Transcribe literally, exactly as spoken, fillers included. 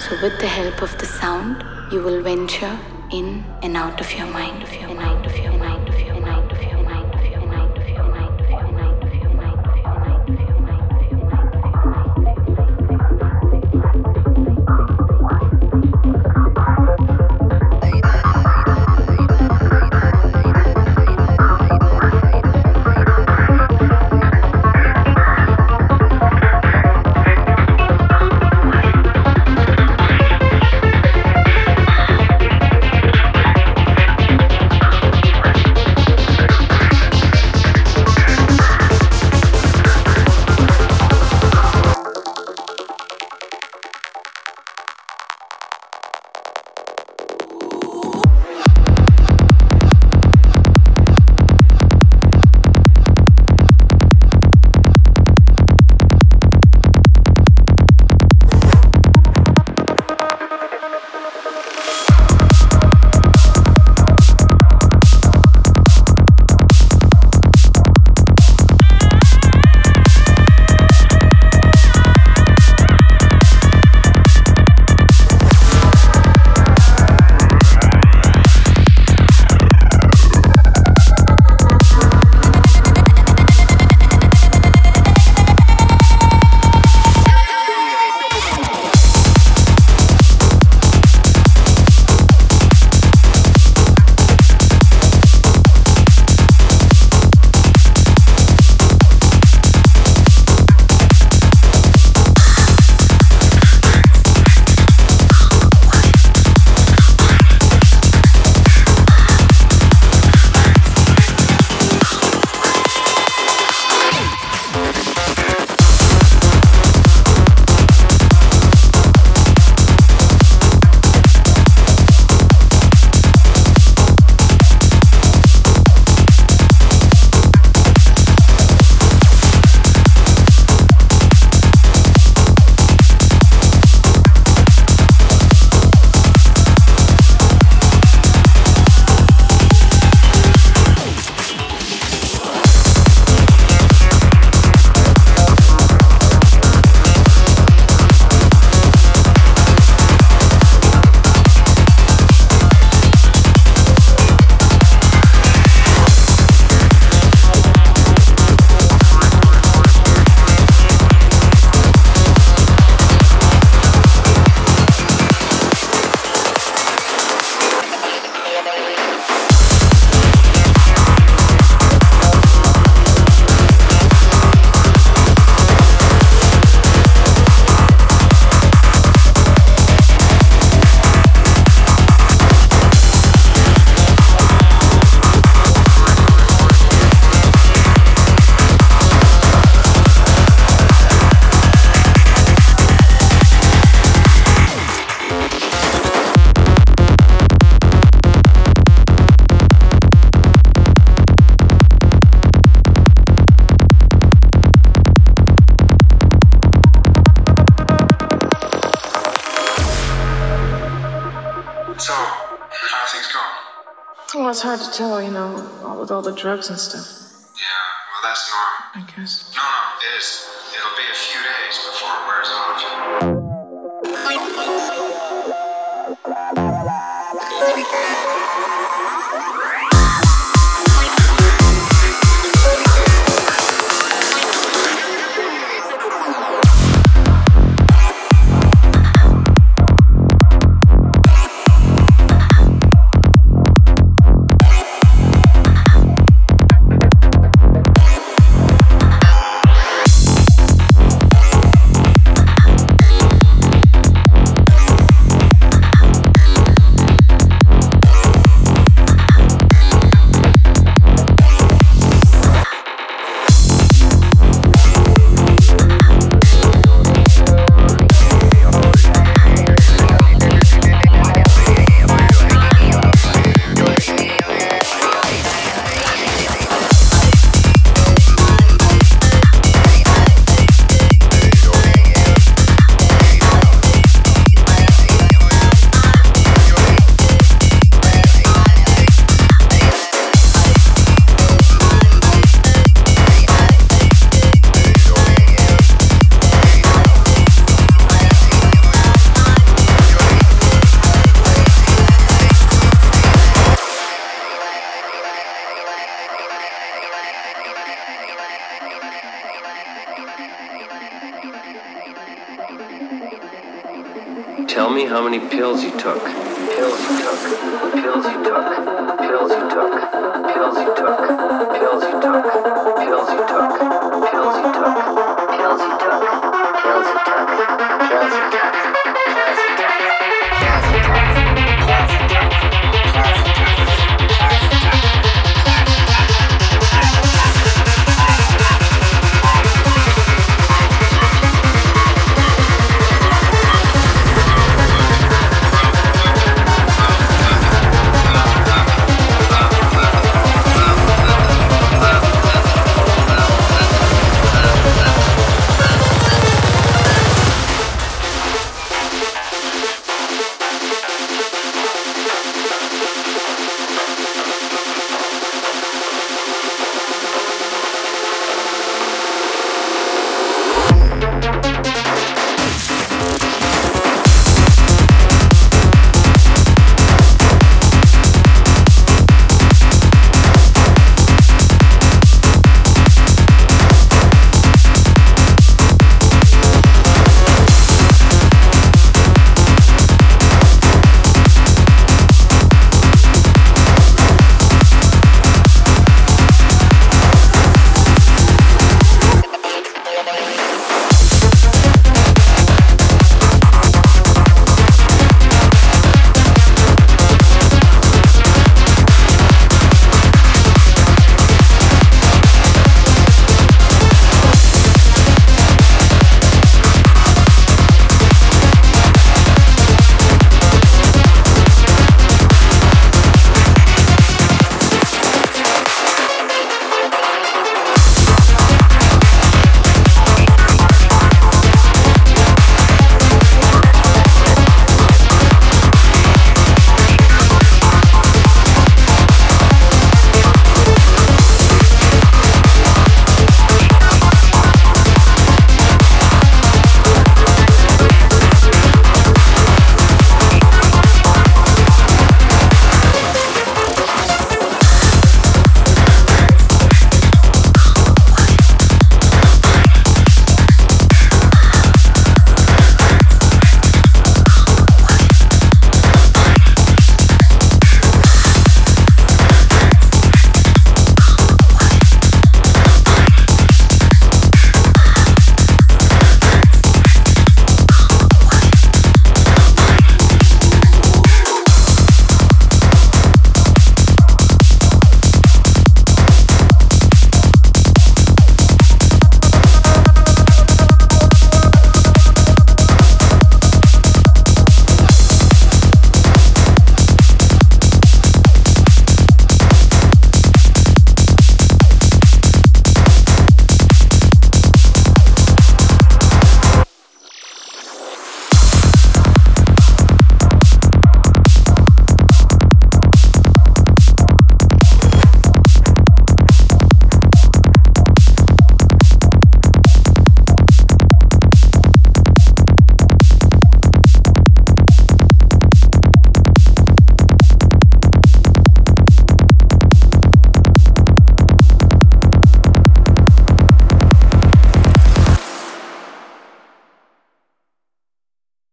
So with the help of the sound, you will venture in and out of your mind, of your mind, of your mind, of your mind, of your mind, of your mind, of your mind, of your mind, of your mind, of your mind, of your mind, of your mind, of your Well, it's hard to tell, you know, all with all the drugs and stuff. Yeah, well, that's normal. I guess. No, no, it is. It'll be a few days before it wears off. tell me how many pills you took. Pills you took. Pills you took. Pills you took. Pills you took. Pills you took.